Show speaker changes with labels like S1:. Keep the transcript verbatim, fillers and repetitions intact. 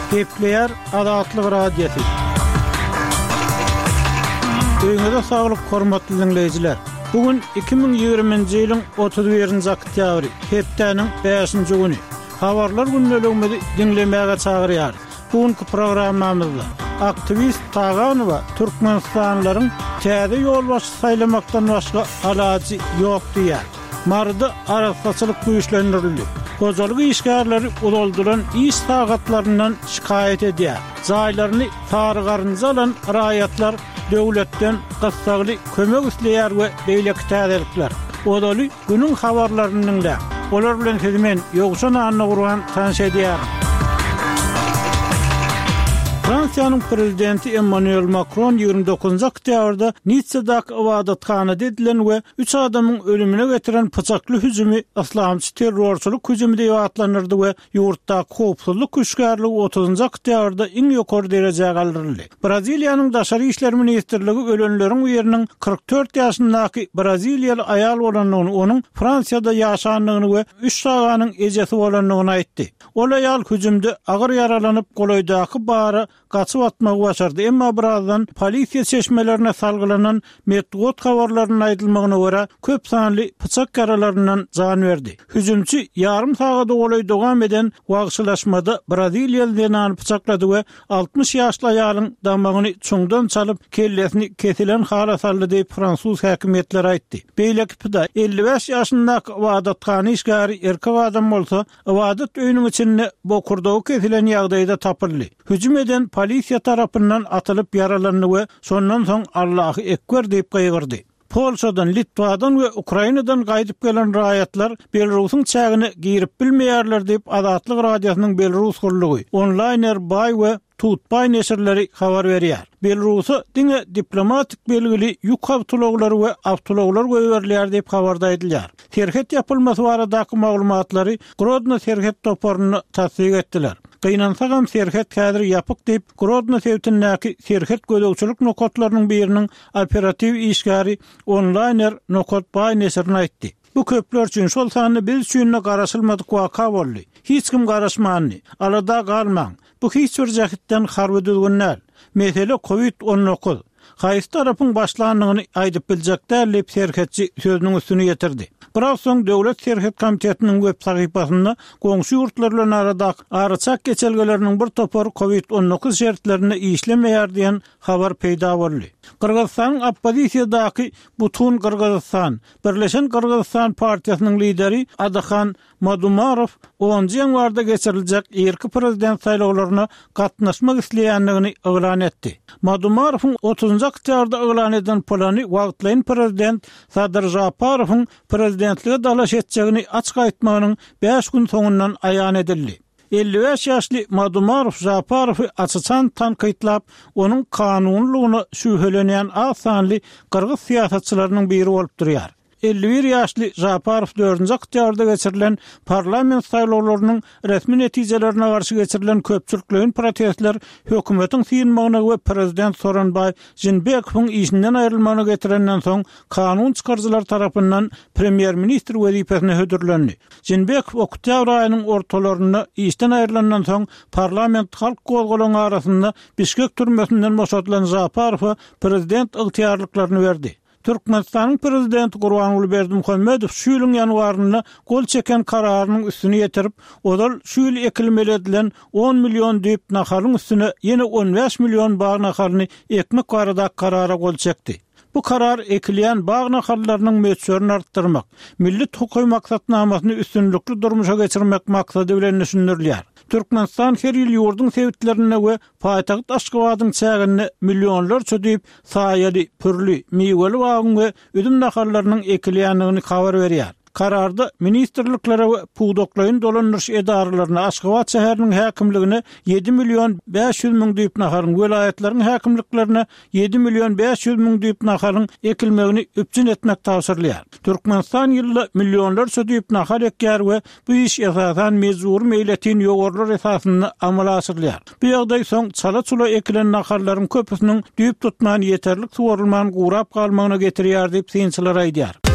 S1: Gepleyer Adatlyk radiosu. Öňede saglyk hormatly dinleyijiler. Bugün iki bin ýygrimiňji ýylyň otuz birinji oktýabry, hepdeniň beşinji güni. Habarlar günnelegini dinlemäge çagyrýar. Bugünkü programmamyzda aktivist Taganowa Türkmenistanlaryň täze ýolbaşy saýlamakdan başga alajy ýok diýär. Marda araççylyk güýçlendirildi. Gozalyk işgärleri ulolduran iş sagatlaryndan şikayet edýär. Zaýlaryny tarıgarynja alan raýatlar döwletden gassagly kömek isleýär we beýleki täzelikler. Odaly günüň habarlarynyň da olar bilen hizmet ýogşan anna gurgan tanış edýär. Fransiýanyň prezidenti Emmanuel Macron ýygrimi dokuzynjy oktýabrda Nitsadaky ibadatxana edilen we üç adamyň ölümine getiren pyçakly hüjümi islamçy terrorçylyk hüjümi diýip atlanyrdy we ýurtdaky howpsuzlyk güýçlärligi otuzynjy oktýabrda iň ýokary derejäge galdyryldy. Braziliýanyň daşary işler ministrligi ölenleriň ýeriniň kırk dört ýaşyndaky Braziliýaly aýal bolanyny, onuň Fransiyada ýaşanlygyny we üç saganyň ejesi bolanyny aýtdy. Ol aýal hüjümde agyr yaralanyp golaydaky bara gaçyp atmagy başardy. Emma birazdan polisiýa çeşmelerine salgylanan metgot habarlarynyň aýdylmagyna görä köp sanly pyçak yaralaryndan jan berdi. Hüjümçi ýarym sagada golay dowam eden wagşylaşmada Braziliýaly denany pyçaklady we altmış ýaşly aýalyň damagyny çuňdan çalyp kellesini kesilen hala saldy diýip Fransuz häkimetleri aýtdy. Beýleki elli beş ýaşyndaky ibadatxana işgäri erkek adam bolsa, ibadat öýüniň içinde bokurdagy kesilen ýagdaýda tapyldy. Hüjüm eden polisiýa tarapyndan atylyp yaralandy we sondan soň Allahy ekber diýip gaýgyrdy. Polşadan, Litwadan we Ukrainadan gaýdyp gelen raýatlar Belarusyň çägini girip bilmeýärler diýip Adatlyk radiosynyň Belarus gurulugy Onliner Bay we Tutbay neşirleri habar berýär. Belarusy diňe diplomatik belgili ýük awtologlar we awtologlar göýberler diýip habarda edilýär. Serhet ýapylmasy baradaky maglumatlary Grodno serhet toporuny tasdik etdiler. Gynansagam serhet häzir ýapyk diýip Grodno sewtindäki serhet gödөгçülük nokatlarynyň biriniň operativ işgäri Onliner Nokotbay neşirine aýtdy. Bu köpler üçin şol sany biz üçin garaşylmadyk waka boldy. Hiç kim garaşmandy. Alada galmaň. Bu hiç bir jahitden harby düzgünler. Mesele covid on dokuz. Haýsy tarapyň başlanýyny aýdyp biljekler diýip serhetçi sözüniň üstüne getirdi. Biraz soň Döwlet Serhet Komitetiniň web sahypasynda goňşy ýurtlar bilen aradaky araçak geçelgeleriniň bir topar covid on dokuz şertlerini işlemeýär diýen habar peýda boldy. Kırgızstanyň oppozisiýadaky Butun Kırgızstan, Birleşen Kırgızstan partiýasynyň lideri Adahan Madumarov onuncu ýanwarda geçiriljek erki prezident saýlawlaryna gatnaşmak isleýändigini eglan etdi. Madumarowyň otuzynjy oktýabrda eglan eden plany wagtlaýan prezident Sadyr Japarowyň prezidentlige dalaş etjegini açyk aýtmagynyň beş gün soňundan aýan edildi. elli beş ýaşly Madumarov Japarowy açyçan tanqytlap, onuň kanunlygyny şüphelenýän az sanly kyrgyz siýasatçylarynyň biri bolup durýar. elli bir ýaşly Japarov dördünji oktýabrda geçirilen parlament saýlawlarynyň resmi netijelerine garşy geçirilen köpçülikleriň protestler hökümetiň synmagyna we prezident Soronbay Jeenbekowyň işinden aýrylmagyna getirenden soň kanun çykarjylar tarapyndan premier ministr wezipesine hödürlendi. Jeenbekow oktýabr aýynyň ortalaryna işden aýrylandan soň parlament halk gozgalaryny arasynda Bişkek türmesinden boşatylan Japarowa prezident ygtyýarlyklaryny berdi. Türkmenistanyň prezidenti Gurbanuly Berdimuhammedow şu ýylyň ýanwarynda gol çeken kararynyň üstüne ýetirip, odal şu ýyl ekilmeli edilen on million diýip nahalyň üstüne ýene on beş million bağ nahalyny ekmek barada karara gol çekdi. Bu karar ekilýän bağ nahallarynyň möçürini artdyrmak, millet hukuky maksatnamasyny üstünlikli durmuşa geçirmek maksady bilen düşündirilýär. Türkmenistan her ýyl ýurdun sewitlerine we paýtagyt Aşgabatyň çägini millionlar çödüp saýaly, pürli, miweli bagyň we üzüm nahallarynyň ekilýändigini habar berýär. Kararda ministrliklere we puwdoklaryň dolandyryş edaralaryna Aşgabat şäheriniň häkimligine yedi milyon beş yüz miň diýip naharyň, welaýatlariň häkimliklerine yedi milyon beş yüz miň diýip naharyň ekilmegini üpjün etmek tawsyrlýar. Türkmenistan ýylda millionlar södüp nahar ekýär we bu iş esasan mezur meýletin ýogorlar esasyny amala asyrlýar. Bu ýagdaý soň çala-çula ekilen naharlaryň köpüsiniň düýüp tutman ýeterlik suwarylman gurap galmagyna getirýär diýip synçylar aýdýar.